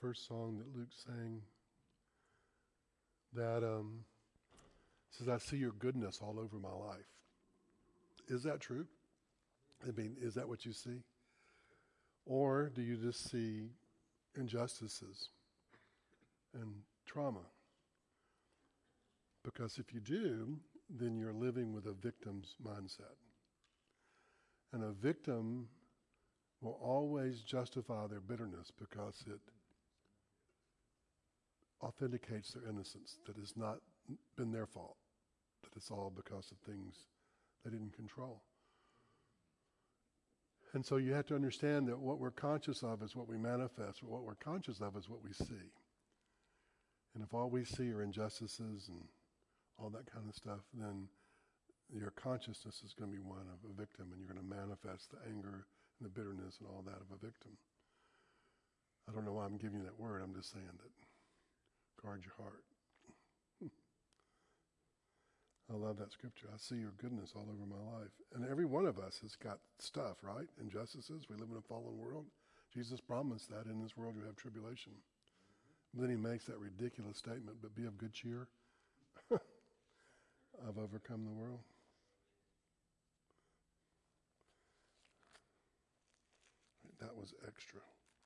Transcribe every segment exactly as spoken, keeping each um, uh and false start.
first song that Luke sang that um, says, I see your goodness all over my life. Is that true? I mean, is that what you see? Or do you just see injustices and trauma? Because if you do, then you're living with a victim's mindset. And a victim will always justify their bitterness because it authenticates their innocence, that it's not been their fault, that it's all because of things they didn't control. And so you have to understand that what we're conscious of is what we manifest, but what we're conscious of is what we see. And if all we see are injustices and all that kind of stuff, then your consciousness is going to be one of a victim, and you're going to manifest the anger and the bitterness and all that of a victim. I don't know why I'm giving you that word. I'm just saying that. Guard your heart. I love that scripture. I see your goodness all over my life. And every one of us has got stuff, right? Injustices. We live in a fallen world. Jesus promised that in this world you have tribulation. But then he makes that ridiculous statement, but be of good cheer. I've overcome the world. That was extra.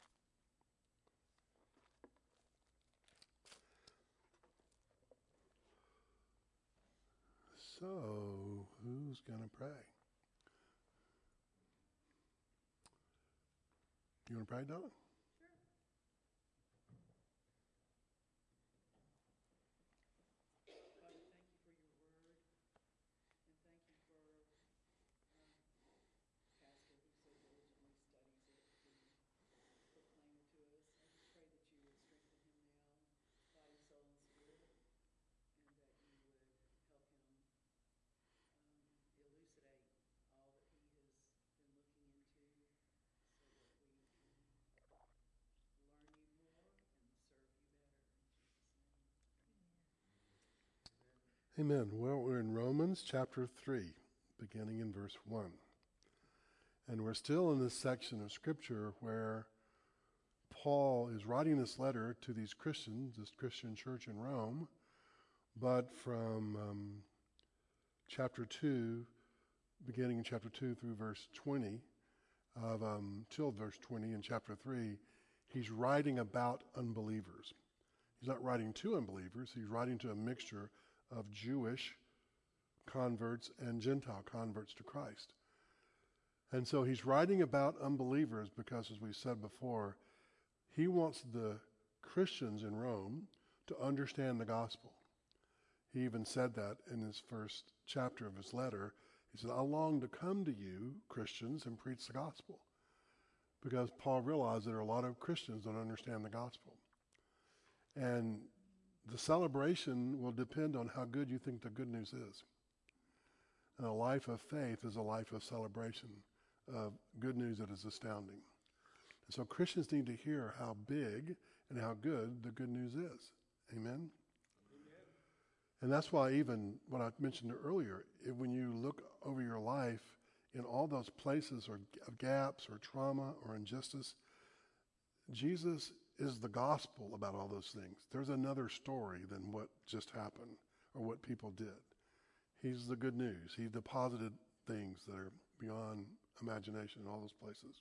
So, who's going to pray? You want to pray, Donna? Sure. Father, thank you for your word, and thank you for um, Pastor who so diligently studies it to proclaim it to us. I just pray that you would strengthen him now, body, soul, and spirit, and that you would help him um, elucidate all that he has been looking into so that we can learn you more and serve you better. In Jesus' name. Amen. Well, we're in Romans chapter three, beginning in verse one. And we're still in this section of Scripture where Paul is writing this letter to these Christians, this Christian church in Rome, but from um, chapter two, beginning in chapter two through verse twenty, of um, till verse twenty in chapter three, he's writing about unbelievers. He's not writing to unbelievers, he's writing to a mixture of Jewish converts and Gentile converts to Christ. And so he's writing about unbelievers because, as we said before, he wants the Christians in Rome to understand the gospel. He even said that in his first chapter of his letter. He said, I long to come to you, Christians, and preach the gospel. Because Paul realized that there are a lot of Christians that don't understand the gospel. And the celebration will depend on how good you think the good news is. And a life of faith is a life of celebration of good news that is astounding. And so Christians need to hear how big and how good the good news is. Amen? Amen. And that's why even what I mentioned earlier, if, when you look over your life in all those places or of gaps or trauma or injustice, Jesus is the gospel about all those things. There's another story than what just happened or what people did. He's the good news. He deposited things that are beyond imagination in all those places.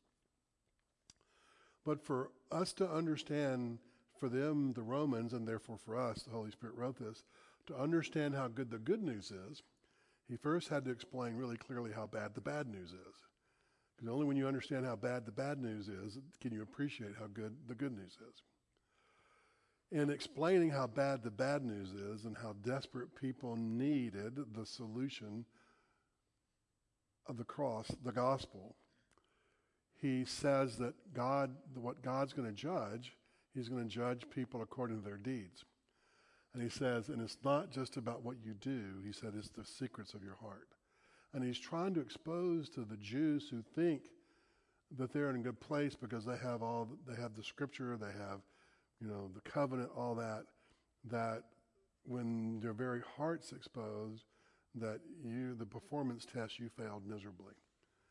But for us to understand, for them, the Romans, and therefore for us, the Holy Spirit wrote this, to understand how good the good news is, he first had to explain really clearly how bad the bad news is. Because only when you understand how bad the bad news is can you appreciate how good the good news is. In explaining how bad the bad news is and how desperate people needed the solution of the cross, the gospel, he says that God, what God's going to judge, he's going to judge people according to their deeds. And he says, and it's not just about what you do, he said, it's the secrets of your heart. And he's trying to expose to the Jews who think that they're in a good place because they have all, they have the scripture, they have, you know, the covenant, all that, that when their very heart's exposed, that you, the performance test, you failed miserably.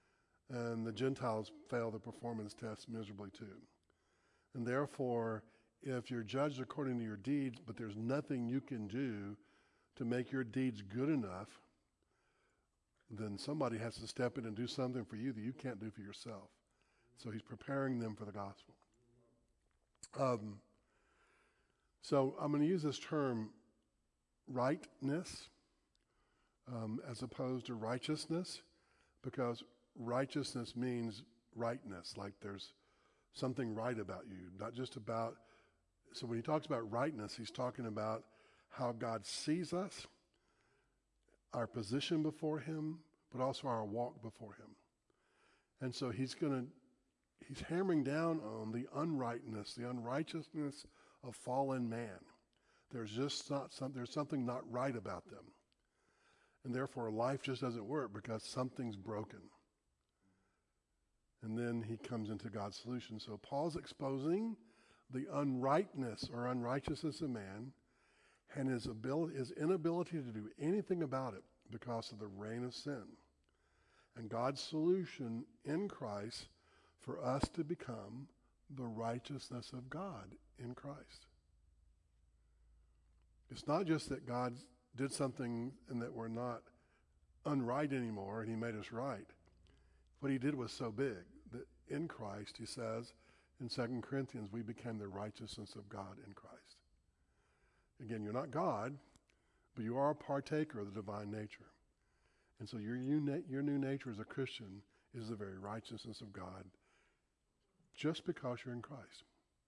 And the Gentiles fail the performance test miserably too. And therefore, if you're judged according to your deeds, but there's nothing you can do to make your deeds good enough, then somebody has to step in and do something for you that you can't do for yourself. So he's preparing them for the gospel. Um, so I'm going to use this term rightness um, as opposed to righteousness, because righteousness means rightness, like there's something right about you, not just about, so when he talks about rightness, he's talking about how God sees us, our position before him, but also our walk before him. And so he's going to, he's hammering down on the unrightness, the unrighteousness of fallen man. There's just not some, there's something not right about them. And therefore life just doesn't work because something's broken. And then he comes into God's solution. So Paul's exposing the unrightness or unrighteousness of man and his ability, his inability to do anything about it because of the reign of sin. And God's solution in Christ for us to become the righteousness of God in Christ. It's not just that God did something and that we're not unright anymore and he made us right. What he did was so big that in Christ, he says in Second Corinthians, we became the righteousness of God in Christ. Again, you're not God, but you are a partaker of the divine nature. And so your, your new nature as a Christian is the very righteousness of God just because you're in Christ.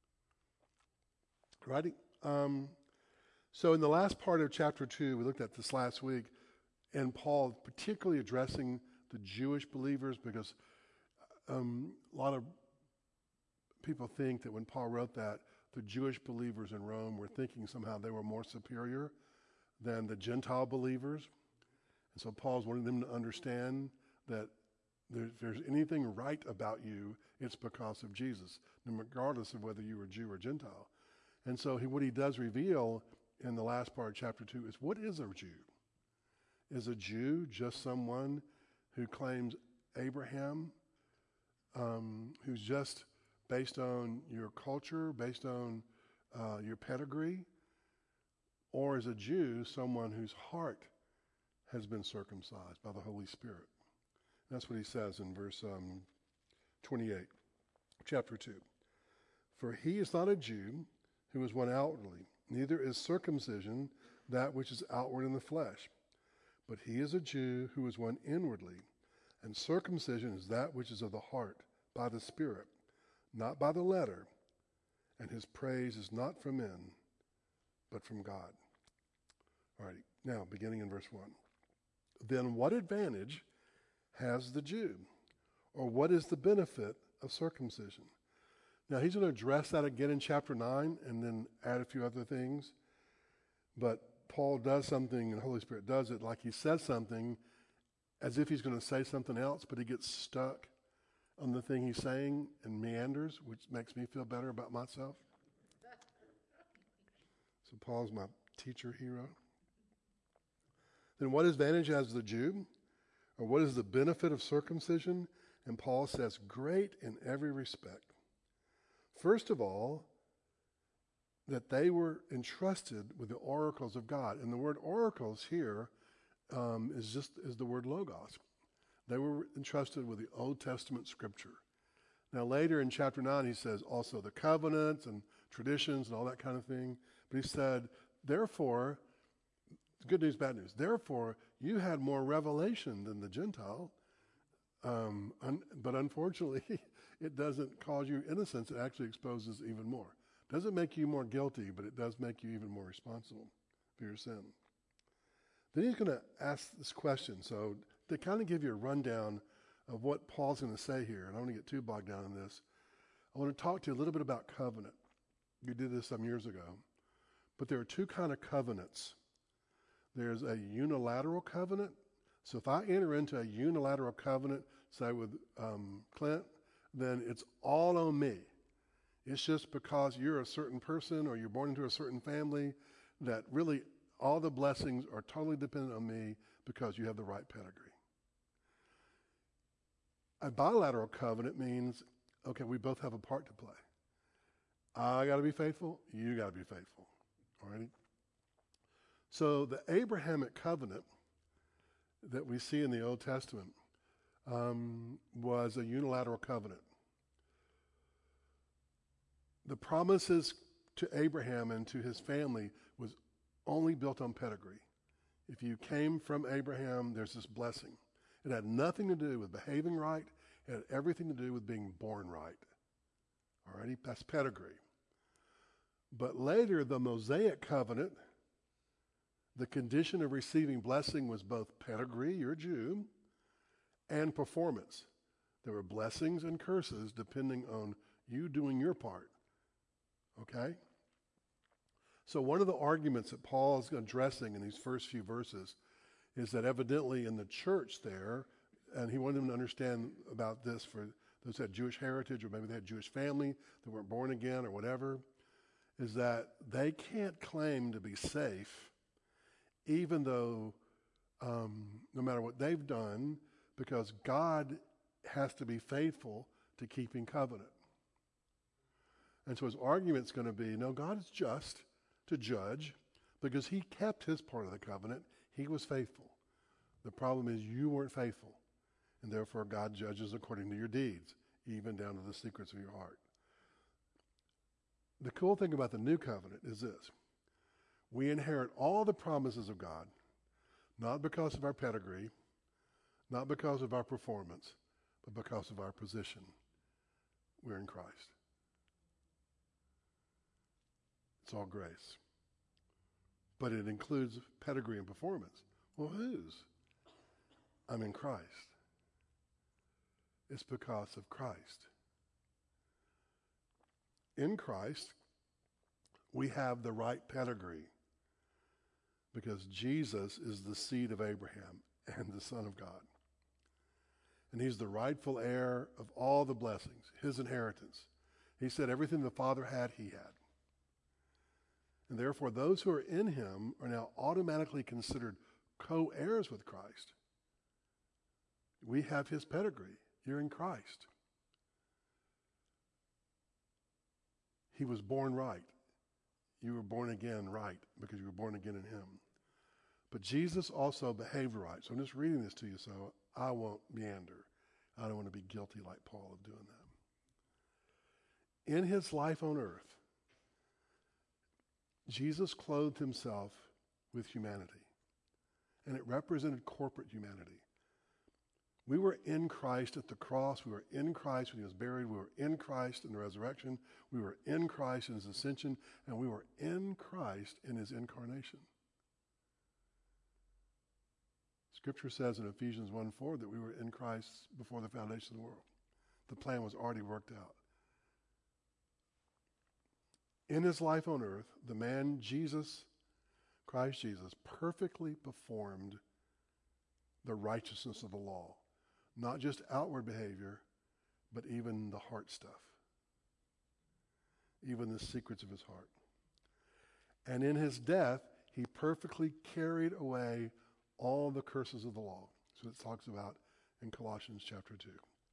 Righty? Um, so in the last part of chapter two, we looked at this last week, and Paul particularly addressing the Jewish believers, because um, a lot of people think that when Paul wrote that, the Jewish believers in Rome were thinking somehow they were more superior than the Gentile believers. And so Paul's wanting them to understand that there, if there's anything right about you, it's because of Jesus, regardless of whether you were Jew or Gentile. And so he, what he does reveal in the last part of chapter two is, what is a Jew? Is a Jew just someone who claims Abraham, um, who's just based on your culture, based on uh, your pedigree? Or is a Jew someone whose heart has been circumcised by the Holy Spirit? That's what he says in verse um, twenty-eight, chapter two. For he is not a Jew who is one outwardly, neither is circumcision that which is outward in the flesh, but he is a Jew who is one inwardly, and circumcision is that which is of the heart, by the Spirit, not by the letter, and his praise is not from men, but from God. All right, now beginning in verse one. Then what advantage has the Jew? Or what is the benefit of circumcision? Now he's going to address that again in chapter nine and then add a few other things. But Paul does something, and the Holy Spirit does it, like he says something as if he's going to say something else, but he gets stuck on the thing he's saying and meanders, which makes me feel better about myself. So Paul's my teacher hero. Then what advantage has the Jew? Or what is the benefit of circumcision? And Paul says, great in every respect. First of all, that they were entrusted with the oracles of God. And the word oracles here um, is just is the word logos. They were entrusted with the Old Testament scripture. Now later in chapter nine, he says also the covenants and traditions and all that kind of thing. But he said, therefore, good news, bad news. Therefore, you had more revelation than the Gentile. Um, un- but unfortunately, it doesn't cause you innocence. It actually exposes even more. Doesn't make you more guilty, but it does make you even more responsible for your sin. Then he's going to ask this question. So to kind of give you a rundown of what Paul's going to say here, and I don't want to get too bogged down in this, I want to talk to you a little bit about covenant. We did this some years ago. But there are two kind of covenants. There's a unilateral covenant. So if I enter into a unilateral covenant, say with um, Clint, then it's all on me. It's just because you're a certain person or you're born into a certain family that really all the blessings are totally dependent on me because you have the right pedigree. A bilateral covenant means, okay, we both have a part to play. I got to be faithful. You got to be faithful. All righty? So the Abrahamic covenant that we see in the Old Testament um, was a unilateral covenant. The promises to Abraham and to his family was only built on pedigree. If you came from Abraham, there's this blessing. It had nothing to do with behaving right. It had everything to do with being born right. All righty? That's pedigree. But later, the Mosaic covenant, the condition of receiving blessing was both pedigree, you're a Jew, and performance. There were blessings and curses depending on you doing your part. Okay? So one of the arguments that Paul is addressing in these first few verses is that evidently in the church there, and he wanted them to understand about this for those who had Jewish heritage, or maybe they had Jewish family that weren't born again or whatever, is that they can't claim to be safe even though um, no matter what they've done, because God has to be faithful to keeping covenant. And so his argument's going to be, no, God is just to judge because he kept his part of the covenant. He was faithful. The problem is you weren't faithful, and therefore God judges according to your deeds, even down to the secrets of your heart. The cool thing about the new covenant is this. We inherit all the promises of God, not because of our pedigree, not because of our performance, but because of our position. We're in Christ. It's all grace. But it includes pedigree and performance. Well, whose? I'm in Christ. It's because of Christ. In Christ, we have the right pedigree because Jesus is the seed of Abraham and the Son of God. And he's the rightful heir of all the blessings, his inheritance. He said everything the Father had, he had. And therefore, those who are in him are now automatically considered co-heirs with Christ. We have his pedigree. You're in Christ. He was born right. You were born again right because you were born again in him. But Jesus also behaved right. So I'm just reading this to you so I won't meander. I don't want to be guilty like Paul of doing that. In his life on earth, Jesus clothed himself with humanity, and it represented corporate humanity. We were in Christ at the cross. We were in Christ when he was buried. We were in Christ in the resurrection. We were in Christ in his ascension, and we were in Christ in his incarnation. Scripture says in Ephesians one four that we were in Christ before the foundation of the world. The plan was already worked out. In his life on earth, the man Jesus, Christ Jesus, perfectly performed the righteousness of the law. Not just outward behavior, but even the heart stuff. Even the secrets of his heart. And in his death, he perfectly carried away all the curses of the law. So it talks about in Colossians chapter two.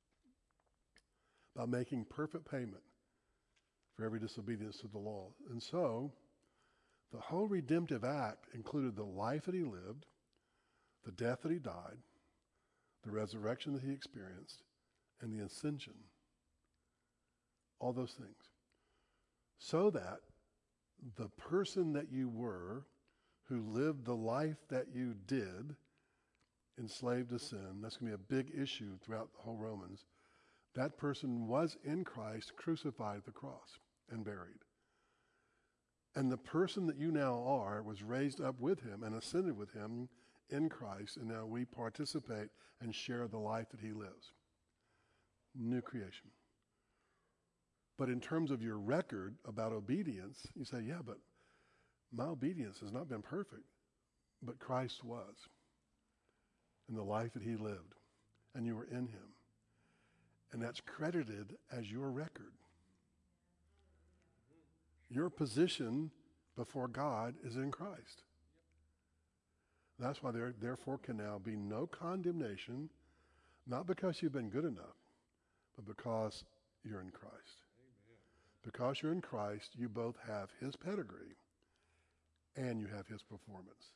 About making perfect payment for every disobedience to the law. And so, the whole redemptive act included the life that he lived, the death that he died, the resurrection that he experienced, and the ascension. All those things. So that the person that you were, who lived the life that you did, enslaved to sin, that's going to be a big issue throughout the whole Romans, that person was in Christ, crucified at the cross and buried. And the person that you now are was raised up with him and ascended with him in Christ, and now we participate and share the life that he lives. New creation. But in terms of your record about obedience, you say, yeah, but my obedience has not been perfect. But Christ was. And the life that he lived. And you were in him. And that's credited as your record. Your position before God is in Christ. That's why there therefore can now be no condemnation, not because you've been good enough, but because you're in Christ. Amen. Because you're in Christ, you both have his pedigree and you have his performance,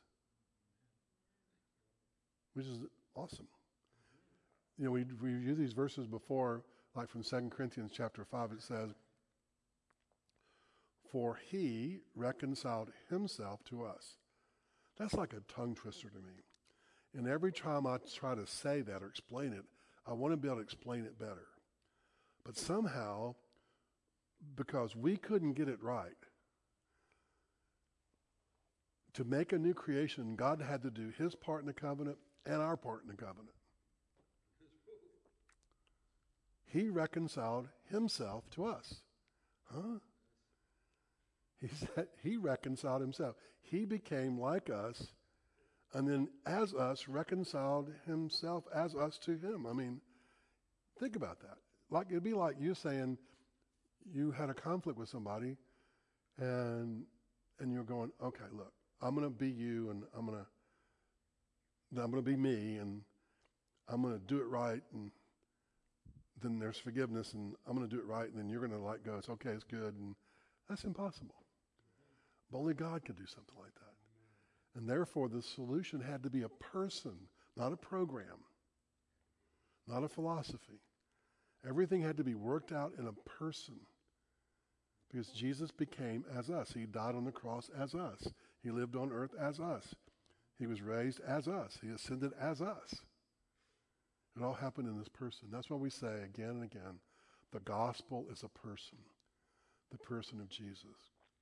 which is awesome. You know, we we used these verses before, like from Second Corinthians chapter five. It says, "For he reconciled himself to us." That's like a tongue twister to me. And every time I try to say that or explain it, I want to be able to explain it better. But somehow, because we couldn't get it right, to make a new creation, God had to do his part in the covenant and our part in the covenant. He reconciled himself to us. Huh? He said he reconciled himself. He became like us, and then as us, reconciled himself as us to him. I mean, think about that. Like it'd be like you saying you had a conflict with somebody, and and you're going, okay, look, I'm going to be you, and I'm going to I'm going to be me, and I'm going to do it right, and then there's forgiveness, and I'm going to do it right, and then you're going to let go. It's okay, it's good, and that's impossible. But only God could do something like that. And therefore, the solution had to be a person, not a program, not a philosophy. Everything had to be worked out in a person, because Jesus became as us. He died on the cross as us. He lived on earth as us. He was raised as us. He ascended as us. It all happened in this person. That's why we say again and again, the gospel is a person, the person of Jesus.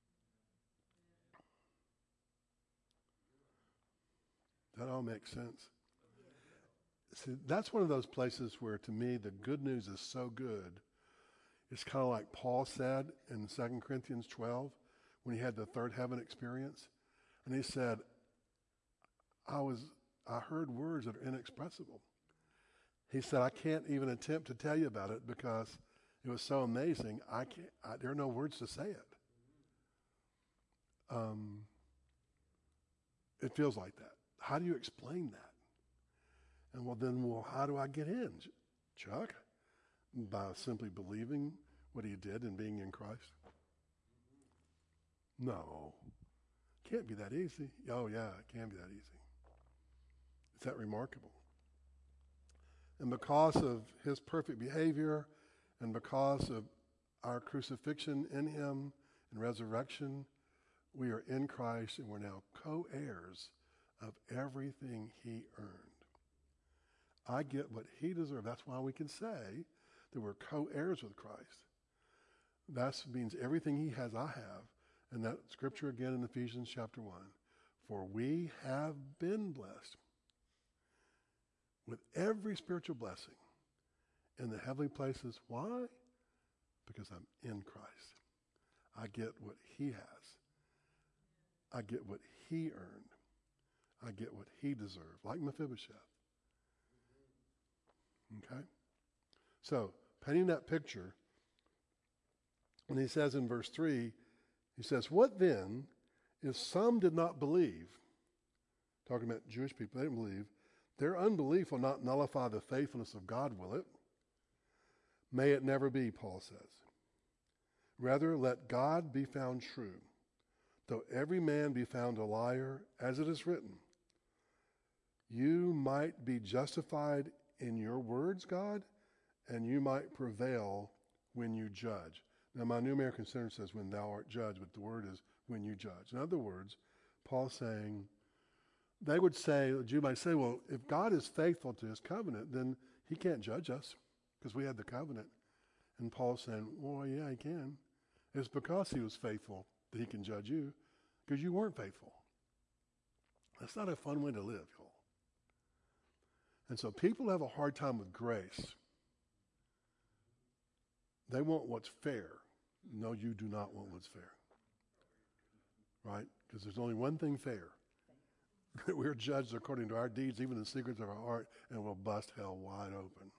That all makes sense. See, that's one of those places where, to me, the good news is so good. It's kind of like Paul said in Second Corinthians twelve when he had the third heaven experience. And he said, I was, I heard words that are inexpressible. He said, I can't even attempt to tell you about it because it was so amazing. I can't, I, there are no words to say it. Um, it feels like that. How do you explain that? And well, then, well, how do I get in, Chuck? By simply believing what he did and being in Christ? No. Can't be that easy. Oh, yeah, it can be that easy. It's that remarkable. And because of his perfect behavior and because of our crucifixion in him and resurrection, we are in Christ and we're now co-heirs of everything he earned. I get what he deserved. That's why we can say that we're co-heirs with Christ. That means everything he has, I have. And that scripture again in Ephesians chapter one. For we have been blessed with every spiritual blessing in the heavenly places. Why? Because I'm in Christ. I get what he has. I get what he earned. I get what he deserved, like Mephibosheth. Okay? So, painting that picture, when he says in verse three, he says, what then if some did not believe? Talking about Jewish people, they didn't believe. Their unbelief will not nullify the faithfulness of God, will it? May it never be, Paul says. Rather, let God be found true, though every man be found a liar, as it is written. You might be justified in your words, God, and you might prevail when you judge. Now, my New American Standard says when thou art judged, but the word is when you judge. In other words, Paul's saying, they would say, the Jew might say, well, if God is faithful to his covenant, then he can't judge us because we had the covenant. And Paul's saying, well, yeah, he can. It's because he was faithful that he can judge you, because you weren't faithful. That's not a fun way to live, y'all. And so people have a hard time with grace. They want what's fair. No, you do not want what's fair. Right? Because there's only one thing fair. We're judged according to our deeds, even the secrets of our heart, and we'll bust hell wide open.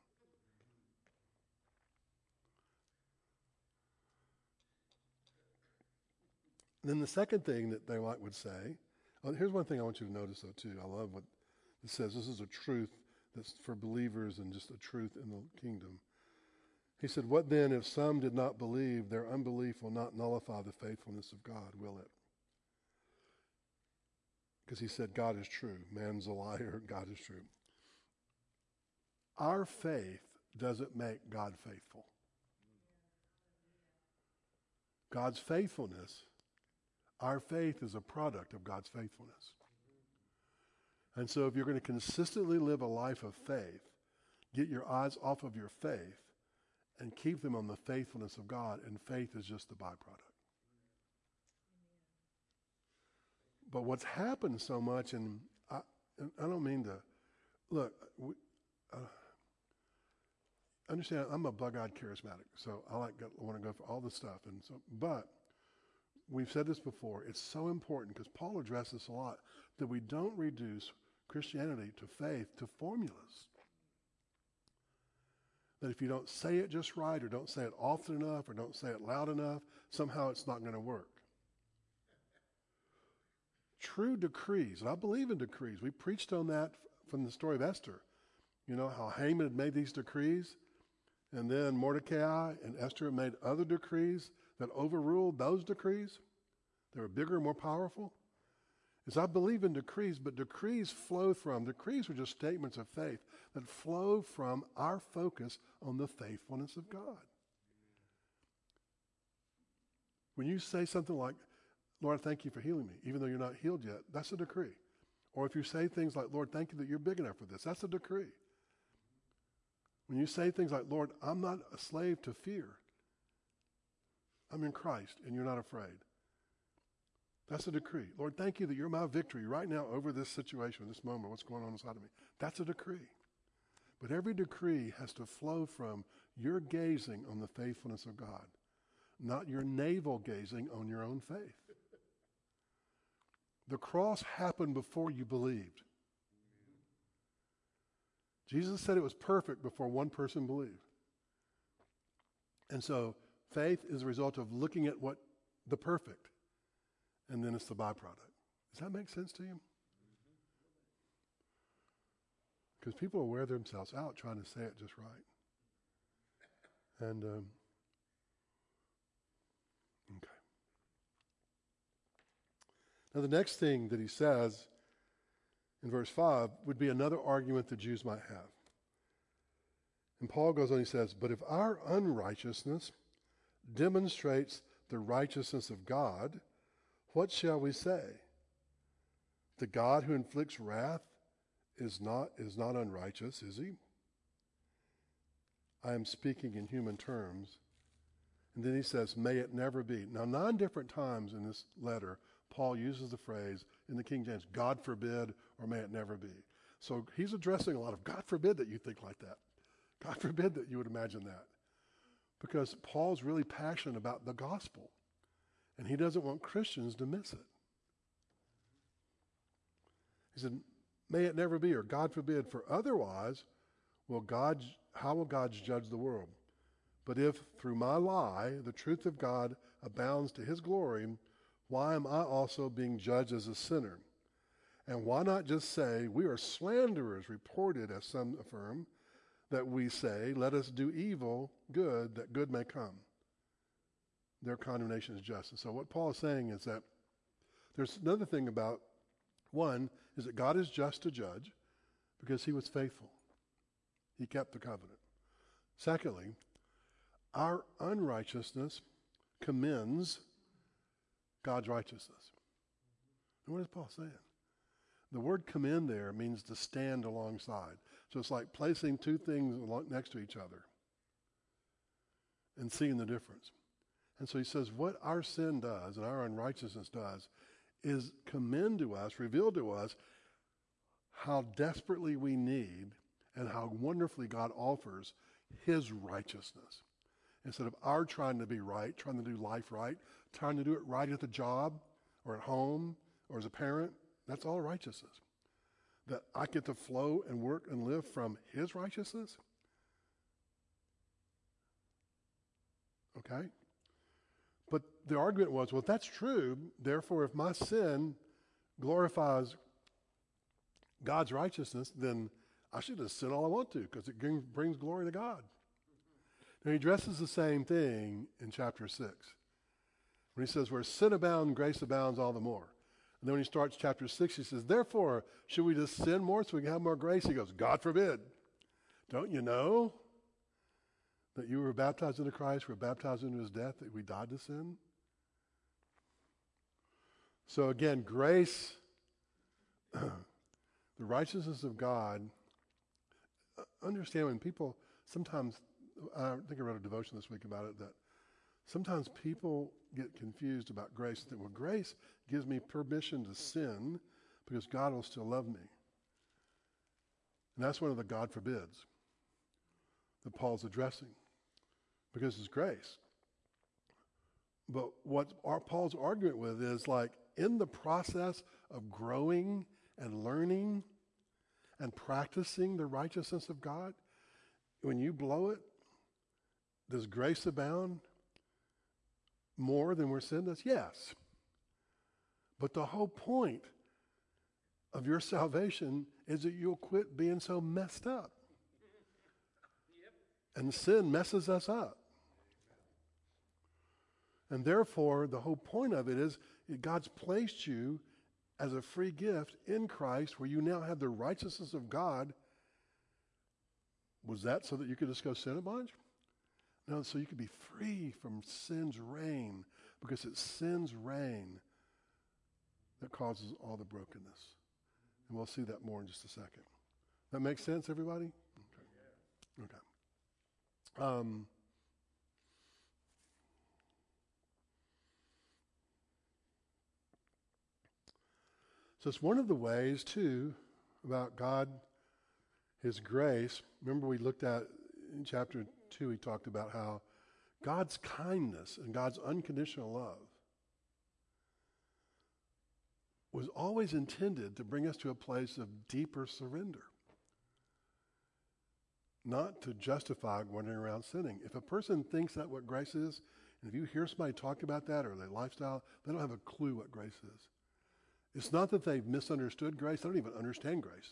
And then the second thing that they might would say, oh, here's one thing I want you to notice though too. I love what it says. This is a truth that's for believers and just a truth in the kingdom. He said, what then if some did not believe? Their unbelief will not nullify the faithfulness of God, will it? Because he said God is true. Man's a liar. God is true. Our faith doesn't make God faithful. God's faithfulness, our faith is a product of God's faithfulness. And so if you're going to consistently live a life of faith, get your eyes off of your faith and keep them on the faithfulness of God, and faith is just the byproduct. But what's happened so much, and I, and I don't mean to, look, we, uh, understand, I'm a bug-eyed charismatic, so I like I want to go for all this stuff. And so, but we've said this before, it's so important because Paul addressed this a lot, that we don't reduce Christianity to faith to formulas. That if you don't say it just right, or don't say it often enough, or don't say it loud enough, somehow it's not going to work. True decrees, and I believe in decrees. We preached on that from the story of Esther. You know, how Haman had made these decrees, and then Mordecai and Esther had made other decrees that overruled those decrees. They were bigger and more powerful. Is I believe in decrees, but decrees flow from, decrees are just statements of faith that flow from our focus on the faithfulness of God. When you say something like, Lord, thank you for healing me, even though you're not healed yet, that's a decree. Or if you say things like, Lord, thank you that you're big enough for this, that's a decree. When you say things like, Lord, I'm not a slave to fear. I'm in Christ and you're not afraid. That's a decree. Lord, thank you that you're my victory right now over this situation, this moment, what's going on inside of me. That's a decree. But every decree has to flow from your gazing on the faithfulness of God, not your navel gazing on your own faith. The cross happened before you believed. Jesus said it was perfect before one person believed. And so faith is a result of looking at what the perfect, and then it's the byproduct. Does that make sense to you? Because people wear themselves out trying to say it just right. And, um, okay. Now the next thing that he says in verse five would be another argument the Jews might have. And Paul goes on, he says, but if our unrighteousness demonstrates the righteousness of God, what shall we say? The God who inflicts wrath is not, is not unrighteous, is he? I am speaking in human terms. And then he says, may it never be. Now, nine different times in this letter, Paul uses the phrase in the King James, God forbid, or may it never be. So he's addressing a lot of, God forbid that you think like that. God forbid that you would imagine that. Because Paul's really passionate about the gospel. And he doesn't want Christians to miss it. He said, may it never be, or God forbid, for otherwise, will God, how will God judge the world? But if through my lie, the truth of God abounds to his glory, why am I also being judged as a sinner? And why not just say, we are slanderers, reported, as some affirm, that we say, let us do evil, good, that good may come. Their condemnation is just. And so what Paul is saying is that there's another thing about, one, is that God is just to judge because he was faithful. He kept the covenant. Secondly, our unrighteousness commends God's righteousness. And what is Paul saying? The word commend there means to stand alongside. So it's like placing two things next to each other and seeing the difference. And so he says what our sin does and our unrighteousness does is commend to us, reveal to us how desperately we need and how wonderfully God offers his righteousness. Instead of our trying to be right, trying to do life right, trying to do it right at the job or at home or as a parent, that's all righteousness. That I get to flow and work and live from his righteousness. Okay? But the argument was, well, if that's true, therefore if my sin glorifies God's righteousness, then I should just sin all I want to because it brings glory to God. Now he addresses the same thing in chapter six. When he says, where sin abounds, grace abounds all the more. And then when he starts chapter six, he says, therefore, should we just sin more so we can have more grace? He goes, God forbid. Don't you know that you were baptized into Christ, were baptized into his death, that we died to sin? So again, grace, the righteousness of God, understand when people sometimes, I think I wrote a devotion this week about it, that sometimes people get confused about grace. That, well, grace gives me permission to sin because God will still love me. And that's one of the God forbids that Paul's addressing, because it's grace. But what our, Paul's argument with is like, in the process of growing and learning and practicing the righteousness of God, when you blow it, does grace abound more than where sin does? Yes. But the whole point of your salvation is that you'll quit being so messed up. Yep. And sin messes us up. And therefore, the whole point of it is God's placed you as a free gift in Christ, where you now have the righteousness of God. Was that so that you could just go sin a bunch? No, so you could be free from sin's reign, because it's sin's reign that causes all the brokenness. And we'll see that more in just a second. That makes sense, everybody? Okay. Okay. Um, so it's one of the ways, too, about God, his grace. Remember we looked at in chapter two, he talked about how God's kindness and God's unconditional love was always intended to bring us to a place of deeper surrender, not to justify wandering around sinning. If a person thinks that what grace is, and if you hear somebody talk about that or their lifestyle, they don't have a clue what grace is. It's not that they've misunderstood grace, they don't even understand grace.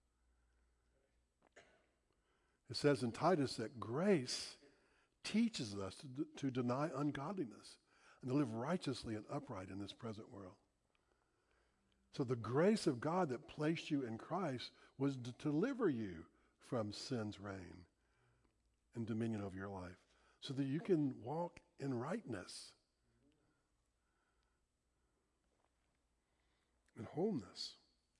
It says in Titus that grace teaches us to, to deny ungodliness and to live righteously and upright in this present world. So the grace of God that placed you in Christ was to deliver you from sin's reign and dominion over your life, so that you can walk in rightness and wholeness.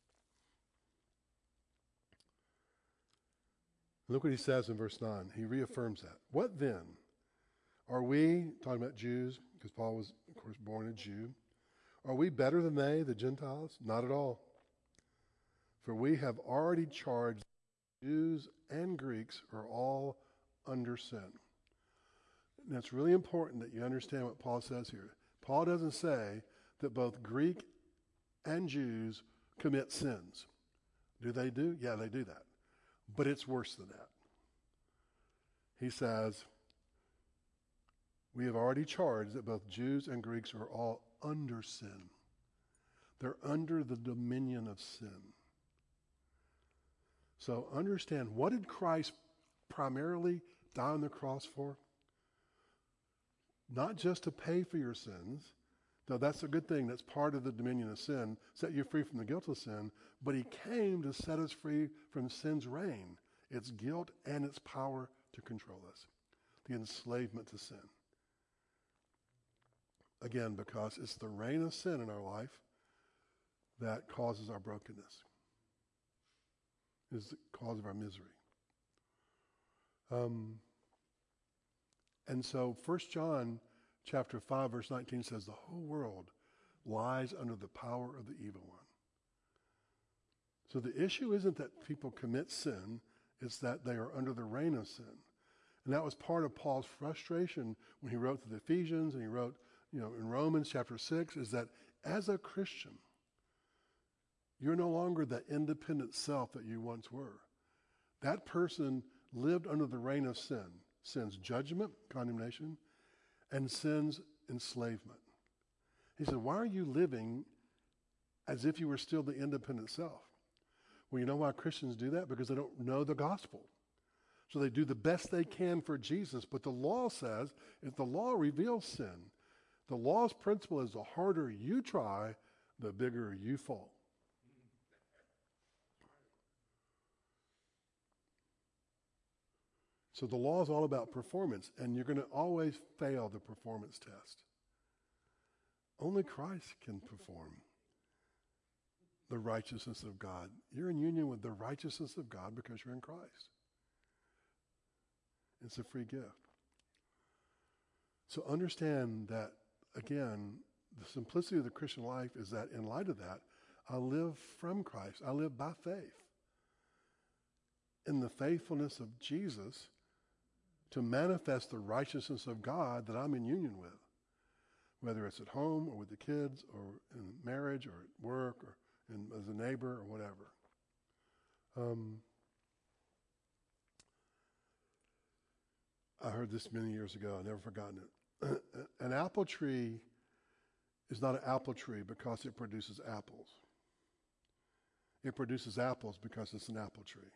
Look what he says in verse nine. He reaffirms that. What then? Are we, talking about Jews, because Paul was, of course, born a Jew, are we better than they, the Gentiles? Not at all. For we have already charged Jews and Greeks are all under sin. And it's really important that you understand what Paul says here. Paul doesn't say that both Greek and Jews commit sins. Do they do? Yeah, they do that. But it's worse than that. He says, we have already charged that both Jews and Greeks are all under sin. They're under the dominion of sin. So understand, what did Christ primarily die on the cross for? Not just to pay for your sins, though that's a good thing, that's part of the dominion of sin, set you free from the guilt of sin, but he came to set us free from sin's reign, its guilt and its power to control us, the enslavement to sin. Again, because it's the reign of sin in our life that causes our brokenness, is the cause of our misery. Um, and so First John chapter five, verse nineteen says, the whole world lies under the power of the evil one. So the issue isn't that people commit sin, it's that they are under the reign of sin. And that was part of Paul's frustration when he wrote to the Ephesians, and he wrote, you know, in Romans chapter six, is that as a Christian, you're no longer that independent self that you once were. That person lived under the reign of sin, sin's judgment, condemnation, and sin's enslavement. He said, why are you living as if you were still the independent self? Well, you know why Christians do that? Because they don't know the gospel. So they do the best they can for Jesus, but the law says, if the law reveals sin, the law's principle is the harder you try, the bigger you fall. So the law is all about performance, and you're going to always fail the performance test. Only Christ can perform the righteousness of God. You're in union with the righteousness of God because you're in Christ. It's a free gift. So understand that, again, the simplicity of the Christian life is that in light of that, I live from Christ. I live by faith. In the faithfulness of Jesus to manifest the righteousness of God that I'm in union with, whether it's at home or with the kids or in marriage or at work or in, as a neighbor or whatever. Um, I heard this many years ago. I've never forgotten it. An apple tree is not an apple tree because it produces apples. It produces apples because it's an apple tree.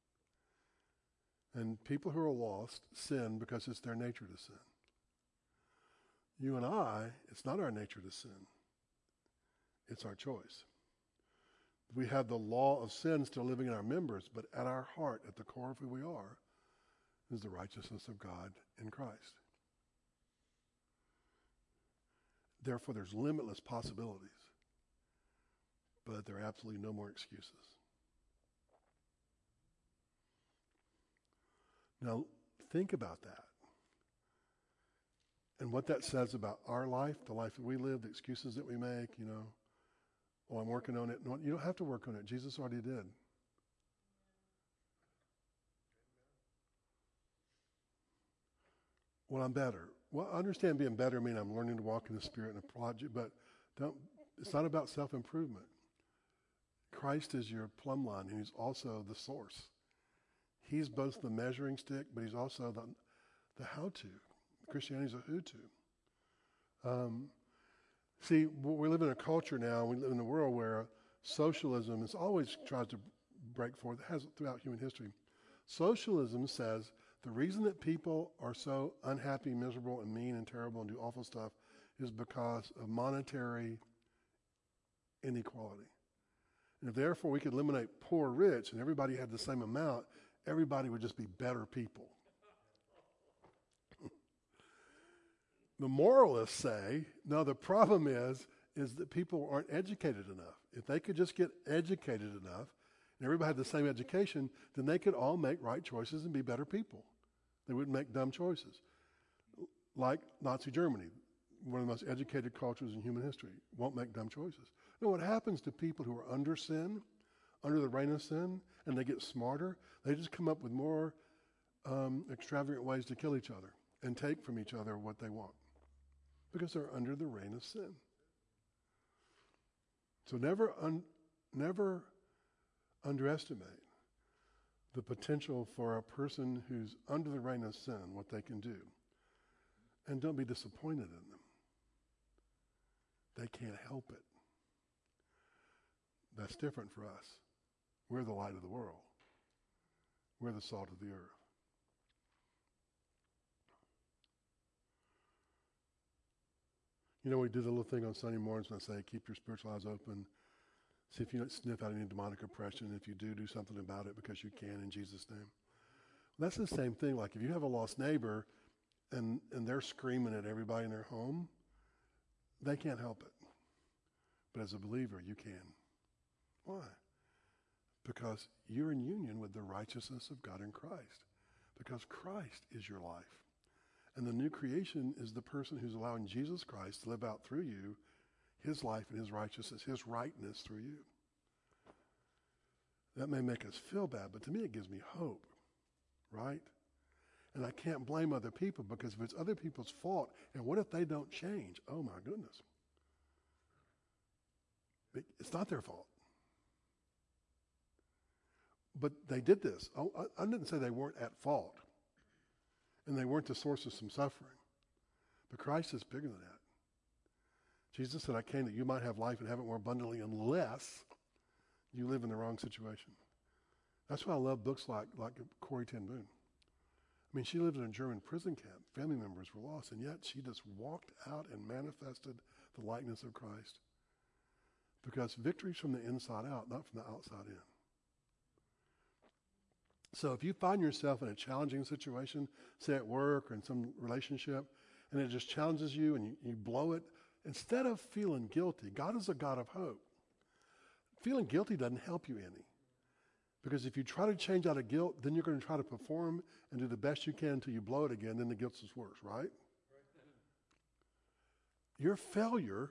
And people who are lost sin because it's their nature to sin. You and I, it's not our nature to sin. It's our choice. We have the law of sin still living in our members, but at our heart, at the core of who we are, is the righteousness of God in Christ. Therefore, there's limitless possibilities, but there are absolutely no more excuses. Now, think about that. And what that says about our life, the life that we live, the excuses that we make, you know. Oh, I'm working on it. No, you don't have to work on it. Jesus already did. Well, I'm better. Well, I understand being better means I'm learning to walk in the Spirit and apply it, but don't, it's not about self-improvement. Christ is your plumb line, and he's also the source. He's both the measuring stick, but he's also the, the how-to. Christianity's a who-to. Um, see, we live in a culture now, we live in a world where socialism is always tries to break forth, it has throughout human history. Socialism says the reason that people are so unhappy, miserable, and mean and terrible and do awful stuff is because of monetary inequality. And if therefore we could eliminate poor rich and everybody had the same amount, everybody would just be better people. The moralists say, no, the problem is, is that people aren't educated enough. If they could just get educated enough, and everybody had the same education, then they could all make right choices and be better people. They wouldn't make dumb choices. Like Nazi Germany, one of the most educated cultures in human history, won't make dumb choices. You know what happens to people who are under sin, under the reign of sin, and they get smarter? They just come up with more um, extravagant ways to kill each other and take from each other what they want, because they're under the reign of sin. So never, un, never underestimate the potential for a person who's under the reign of sin, what they can do. And don't be disappointed in them. They can't help it. That's different for us. We're the light of the world. We're the salt of the earth. You know, we do the little thing on Sunday mornings when I say, keep your spiritual eyes open. See if you don't sniff out any demonic oppression. If you do, do something about it because you can in Jesus' name. That's the same thing. Like if you have a lost neighbor and, and they're screaming at everybody in their home, they can't help it. But as a believer, you can. Why? Because you're in union with the righteousness of God in Christ. Because Christ is your life. And the new creation is the person who's allowing Jesus Christ to live out through you his life and his righteousness, his rightness through you. That may make us feel bad, but to me it gives me hope, right? And I can't blame other people, because if it's other people's fault, and what if they don't change? Oh my goodness. It's not their fault. But they did this. Oh, I, I didn't say they weren't at fault. And they weren't the source of some suffering. But Christ is bigger than that. Jesus said, I came that you might have life and have it more abundantly, unless you live in the wrong situation. That's why I love books like, like Corrie ten Boom. I mean, she lived in a German prison camp. Family members were lost, and yet she just walked out and manifested the likeness of Christ. Because victory's from the inside out, not from the outside in. So if you find yourself in a challenging situation, say at work or in some relationship, and it just challenges you and you, you blow it, instead of feeling guilty, God is a God of hope. Feeling guilty doesn't help you any. Because if you try to change out of guilt, then you're going to try to perform and do the best you can until you blow it again, then the guilt is worse, right? Your failure,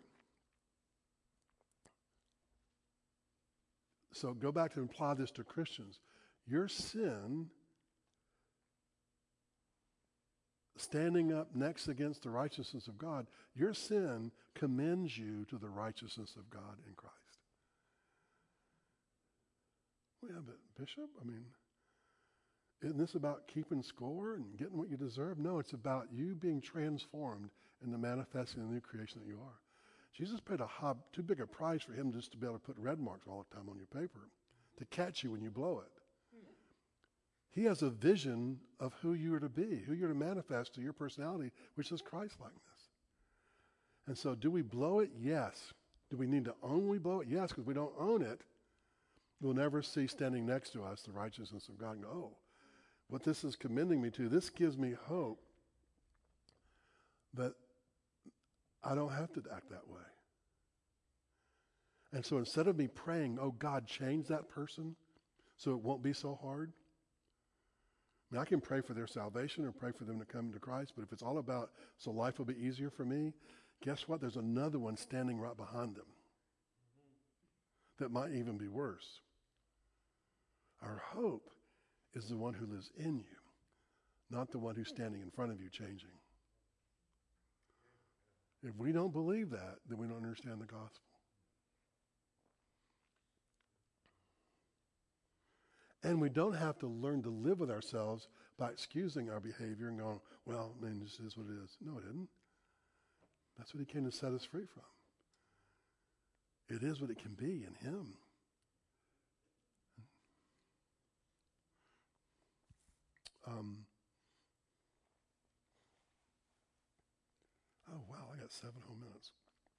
so go back to apply this to Christians. Your sin, standing up next against the righteousness of God, your sin commends you to the righteousness of God in Christ. Well, yeah, but Bishop, I mean, isn't this about keeping score and getting what you deserve? No, it's about you being transformed into manifesting the new creation that you are. Jesus paid a high, too big a price for him just to be able to put red marks all the time on your paper to catch you when you blow it. He has a vision of who you are to be, who you're to manifest to your personality, which is Christ-likeness. And so do we blow it? Yes. Do we need to own we blow it? Yes, because we don't own it. We'll never see standing next to us the righteousness of God and go, oh, what this is commending me to, this gives me hope that I don't have to act that way. And so instead of me praying, oh, God, change that person so it won't be so hard, I mean, I can pray for their salvation or pray for them to come to Christ, but if it's all about so life will be easier for me, guess what? There's another one standing right behind them that might even be worse. Our hope is the one who lives in you, not the one who's standing in front of you changing. If we don't believe that, then we don't understand the gospel. And we don't have to learn to live with ourselves by excusing our behavior and going, well, man, this is what it is. No, it isn't. That's what he came to set us free from. It is what it can be in him. Um, oh, wow, I got seven whole minutes.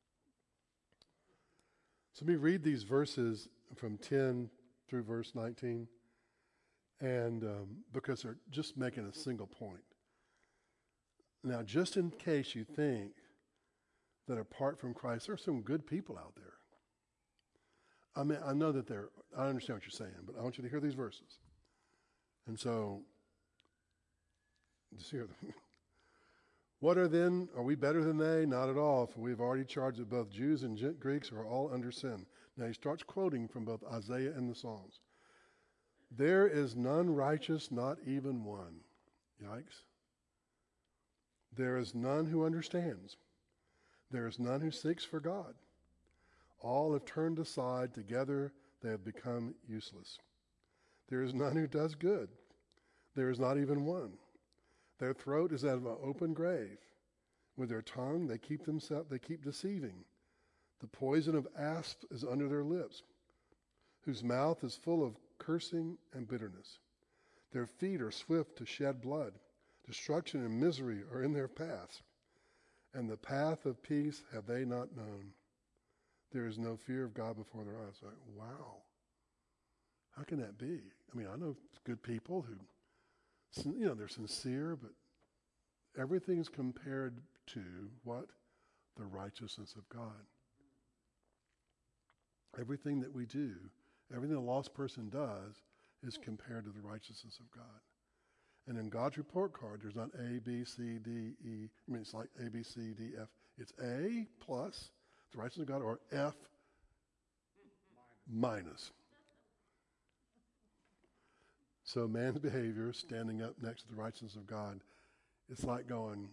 So let me read these verses from ten through verse nineteen, and um, because they're just making a single point. Now, just in case you think that apart from Christ, there are some good people out there. I mean, I know that they're, I understand what you're saying, but I want you to hear these verses. And so, just hear them. What are then, are we better than they? Not at all, for we have already charged that both Jews and Greeks are all under sin. Now he starts quoting from both Isaiah and the Psalms. There is none righteous, not even one. Yikes. There is none who understands. There is none who seeks for God. All have turned aside. Together they have become useless. There is none who does good. There is not even one. Their throat is out of an open grave. With their tongue they keep themselves, they keep deceiving. The poison of asps is under their lips, whose mouth is full of cursing and bitterness. Their feet are swift to shed blood. Destruction and misery are in their paths, and the path of peace have they not known. There is no fear of God before their eyes. Like, wow. How can that be? I mean, I know good people who, you know, they're sincere, but everything is compared to what? The righteousness of God. Everything that we do, everything a lost person does is compared to the righteousness of God. And in God's report card, there's not A, B, C, D, E. I mean, it's like A, B, C, D, F. It's A plus the righteousness of God, or F minus. So man's behavior, standing up next to the righteousness of God, it's like going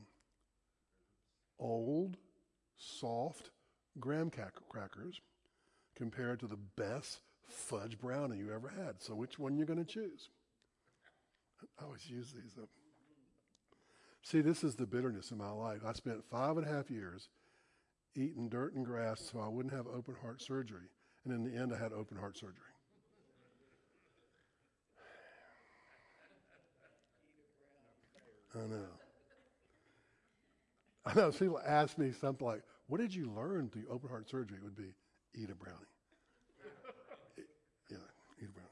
old, soft graham crackers compared to the best fudge brownie you ever had. So which one are you going to choose? I always use these up. See, this is the bitterness in my life. I spent five and a half years eating dirt and grass so I wouldn't have open heart surgery. And in the end, I had open heart surgery. I know. I know. People ask me something like, what did you learn through open heart surgery? It would be, eat a brownie. Eat- yeah, eat a brownie.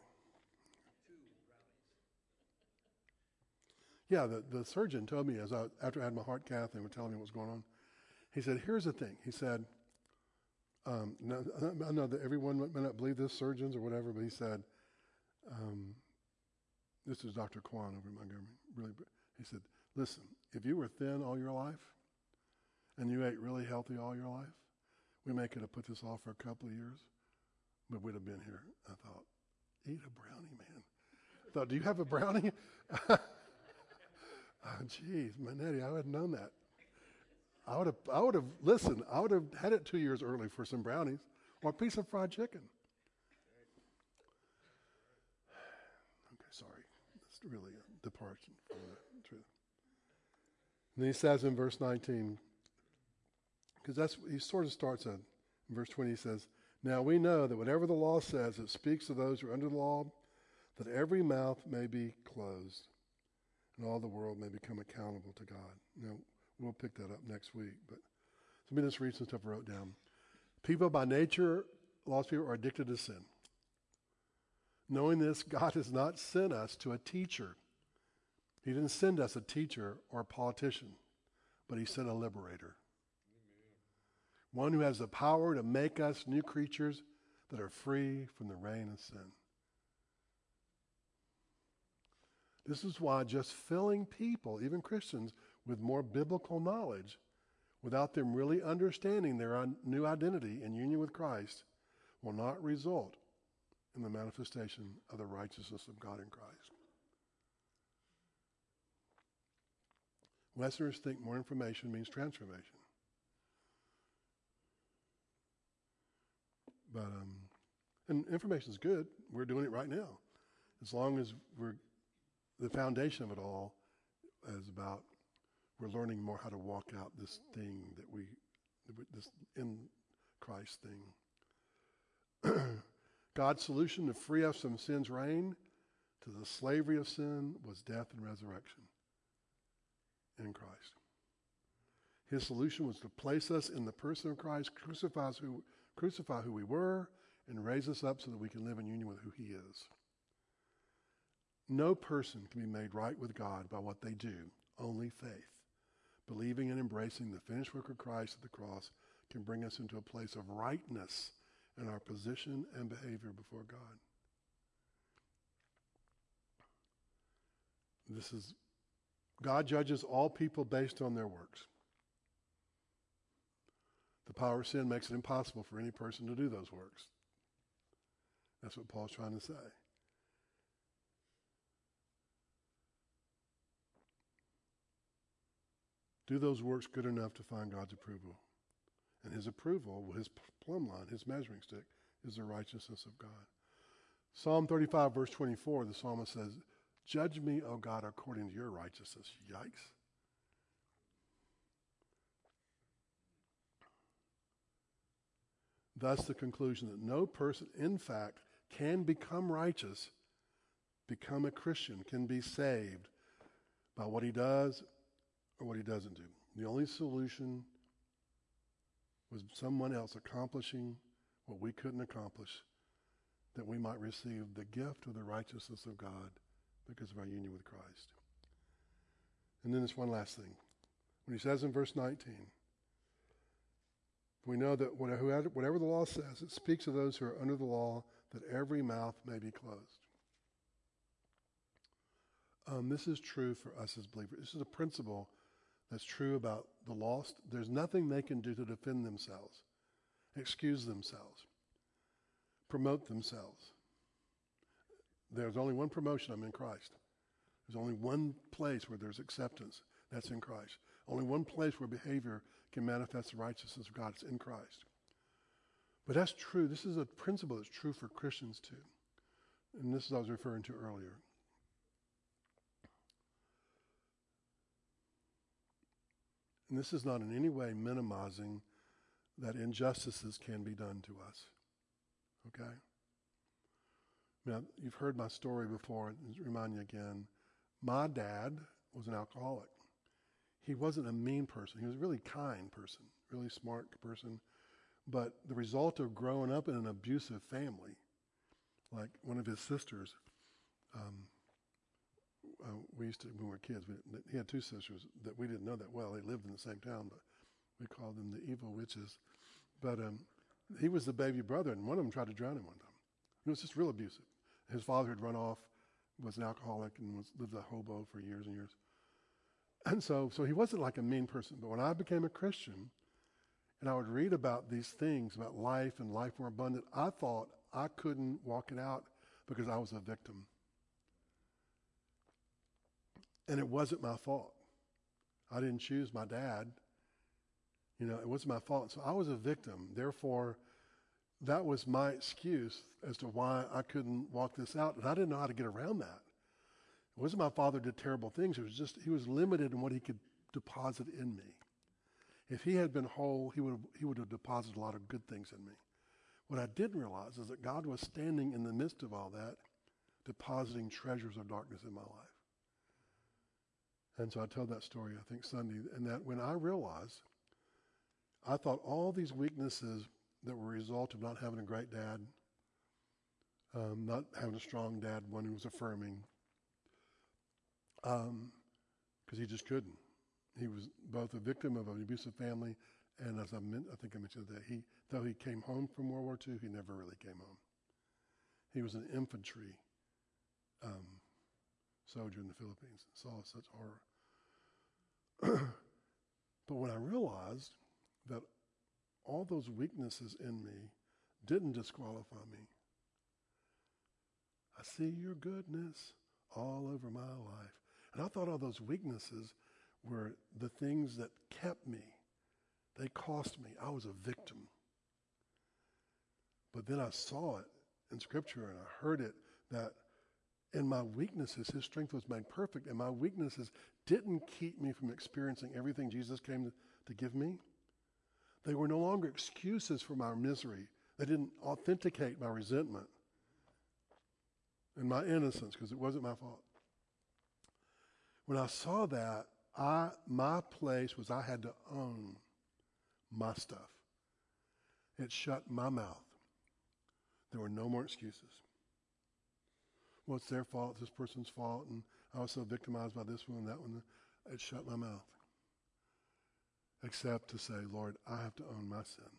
Yeah, the, the surgeon told me as I, after I had my heart cath and they were telling me what was going on, he said, here's the thing. He said, um, no, I know that everyone may not believe this, surgeons or whatever, but he said, um, this is Doctor Kwan over in Montgomery. Really, he said, listen, if you were thin all your life and you ate really healthy all your life, we may could have put this off for a couple of years, but we'd have been here. I thought, eat a brownie, man. I thought, do you have a brownie? Oh, geez, Manetti, I would have known that. I would have, I would have, listen, I would have had it two years early for some brownies or a piece of fried chicken. Okay, sorry. That's really a departure from the truth. And then he says in verse nineteen, because that's, he sort of starts at, in verse twenty, he says, now we know that whatever the law says, it speaks to those who are under the law, that every mouth may be closed and all the world may become accountable to God. Now, we'll pick that up next week, but let me just read some stuff I wrote down. People by nature, lost people, are addicted to sin. Knowing this, God has not sent us to a teacher. He didn't send us a teacher or a politician, but he sent a liberator. Amen. One who has the power to make us new creatures that are free from the reign of sin. This is why just filling people, even Christians, with more biblical knowledge, without them really understanding their un- new identity in union with Christ, will not result in the manifestation of the righteousness of God in Christ. Westerners think more information means transformation. But, um, and information is good. We're doing it right now. As long as we're, the foundation of it all is about, we're learning more how to walk out this thing that we, this in Christ thing. God's solution to free us from sin's reign to the slavery of sin was death and resurrection in Christ. His solution was to place us in the person of Christ, crucify who, crucify who we were, and raise us up so that we can live in union with who he is. No person can be made right with God by what they do, only faith. Believing and embracing the finished work of Christ at the cross can bring us into a place of rightness in our position and behavior before God. This is, God judges all people based on their works. The power of sin makes it impossible for any person to do those works. That's what Paul's trying to say. Do those works good enough to find God's approval? And his approval, his plumb line, his measuring stick, is the righteousness of God. Psalm thirty-five, verse twenty-four, the psalmist says, judge me, O God, according to your righteousness. Yikes. Thus the conclusion that no person, in fact, can become righteous, become a Christian, can be saved by what he does or what he doesn't do. The only solution was someone else accomplishing what we couldn't accomplish, that we might receive the gift of the righteousness of God because of our union with Christ. And then there's one last thing. When he says in verse nineteen, we know that whatever the law says, it speaks of those who are under the law, that every mouth may be closed. Um, this is true for us as believers. This is a principle that's true about the lost. There's nothing they can do to defend themselves, excuse themselves, promote themselves. There's only one promotion, I'm in Christ. There's only one place where there's acceptance, that's in Christ. Only one place where behavior can manifest the righteousness of God, it's in Christ. But that's true. This is a principle that's true for Christians too. And this is what I was referring to earlier. And this is not in any way minimizing that injustices can be done to us. Okay? Now, you've heard my story before, and remind you again. My dad was an alcoholic. He wasn't a mean person. He was a really kind person, really smart person. But the result of growing up in an abusive family, like one of his sisters, um, uh, we used to, when we were kids, we, he had two sisters that we didn't know that well. They lived in the same town, but we called them the evil witches. But um, he was the baby brother, and one of them tried to drown him one time. It was just real abusive. His father had run off, was an alcoholic, and was lived a hobo for years and years. And so, so he wasn't like a mean person. But when I became a Christian, and I would read about these things, about life and life more abundant, I thought I couldn't walk it out because I was a victim. And it wasn't my fault. I didn't choose my dad. You know, it wasn't my fault. So I was a victim. Therefore, that was my excuse as to why I couldn't walk this out. And I didn't know how to get around that. It wasn't my father did terrible things. It was just he was limited in what he could deposit in me. If he had been whole, he would have, he would have deposited a lot of good things in me. What I didn't realize is that God was standing in the midst of all that, depositing treasures of darkness in my life. And so I told that story, I think, Sunday, and that when I realized, I thought all these weaknesses that were a result of not having a great dad, um, not having a strong dad, one who was affirming, because um, he just couldn't. He was both a victim of an abusive family, and as I, meant, I think I mentioned that, he, though he came home from World War Two, he never really came home. He was an infantry um, soldier in the Philippines, saw such horror. But when I realized that all those weaknesses in me didn't disqualify me, I see your goodness all over my life. And I thought all those weaknesses were the things that kept me. They cost me. I was a victim. But then I saw it in Scripture and I heard it that in my weaknesses, his strength was made perfect. And my weaknesses didn't keep me from experiencing everything Jesus came to, to give me. They were no longer excuses for my misery. They didn't authenticate my resentment and my innocence because it wasn't my fault. When I saw that, I my place was I had to own my stuff. It shut my mouth. There were no more excuses. Well, it's their fault, it's this person's fault, and I was so victimized by this one and that one. It shut my mouth. Except to say, Lord, I have to own my sin.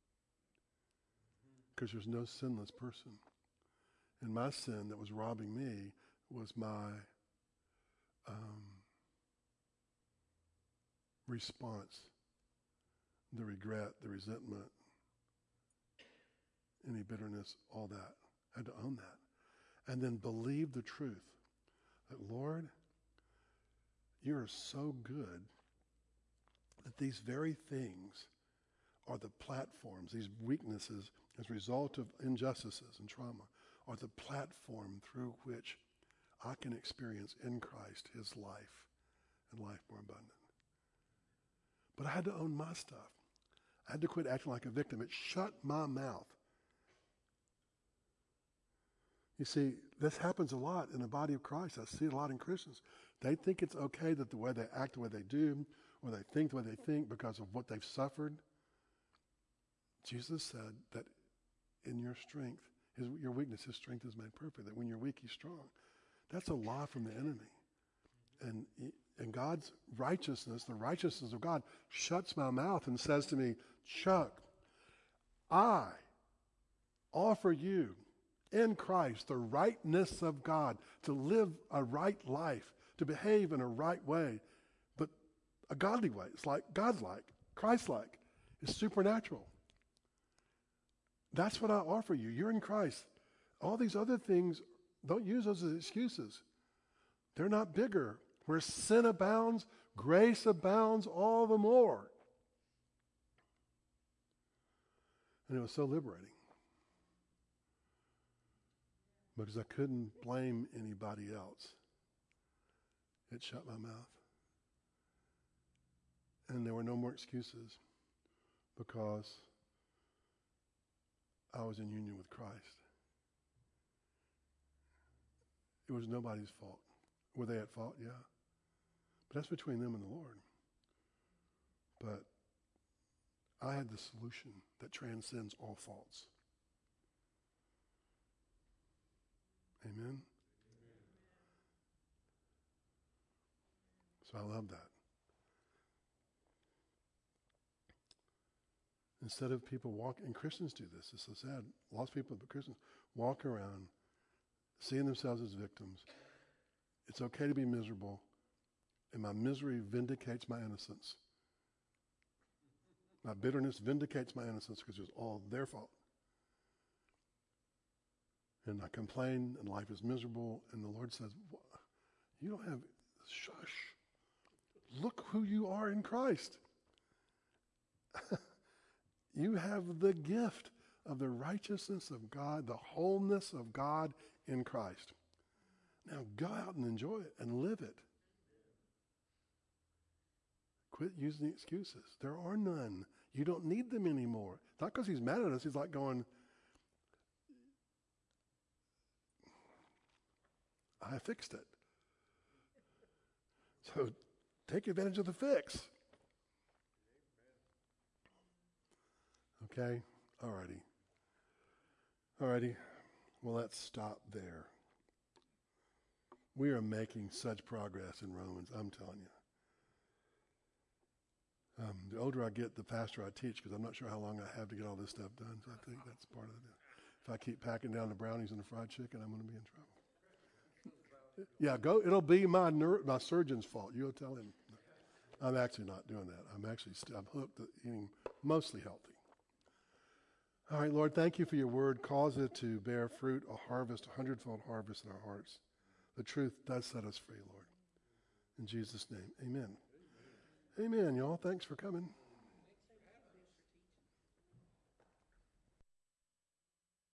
Because there's no sinless person. And my sin that was robbing me was my um, response, the regret, the resentment, any bitterness, all that. I had to own that. And then believe the truth that, Lord, you are so good that these very things are the platforms, these weaknesses as a result of injustices and trauma, are the platform through which I can experience in Christ his life and life more abundant. But I had to own my stuff. I had to quit acting like a victim. It shut my mouth. You see, this happens a lot in the body of Christ. I see it a lot in Christians. They think it's okay that the way they act the way they do, or they think the way they think because of what they've suffered. Jesus said that in your strength, his, your weakness, his strength is made perfect. That when you're weak, he's strong. That's a lie from the enemy. And, and God's righteousness, the righteousness of God, shuts my mouth and says to me, Chuck, I offer you in Christ the rightness of God to live a right life, to behave in a right way, but a godly way. It's like God-like, Christ-like. It's supernatural. That's what I offer you. You're in Christ. All these other things, don't use those as excuses. They're not bigger. Where sin abounds, grace abounds all the more. And it was so liberating. Because I couldn't blame anybody else. It shut my mouth. And there were no more excuses because I was in union with Christ. It was nobody's fault. Were they at fault? Yeah. But that's between them and the Lord. But I had the solution that transcends all faults. Amen? So I love that. Instead of people walk, and Christians do this, it's so sad, lost people, but Christians walk around seeing themselves as victims. It's okay to be miserable, and my misery vindicates my innocence. My bitterness vindicates my innocence because it's all their fault. And I complain, and life is miserable, and the Lord says, you don't have, shush. Look who you are in Christ. You have the gift of the righteousness of God, the wholeness of God in Christ. Now go out and enjoy it and live it. Quit using excuses. There are none. You don't need them anymore. Not because he's mad at us. He's like going, I fixed it. So take advantage of the fix. Okay? Alrighty. Alrighty. Well, let's stop there. We are making such progress in Romans, I'm telling you. Um, the older I get, the faster I teach, because I'm not sure how long I have to get all this stuff done. So I think that's part of it. If I keep packing down the brownies and the fried chicken, I'm going to be in trouble. Yeah, go. It'll be my ner- my surgeon's fault. You'll tell him. I'm actually not doing that. I'm actually st- I'm hooked to eating mostly healthy. All right, Lord, thank you for your word. Cause it to bear fruit, a harvest, a hundredfold harvest in our hearts. The truth does set us free, Lord. In Jesus' name, amen. Amen, y'all. Thanks for coming.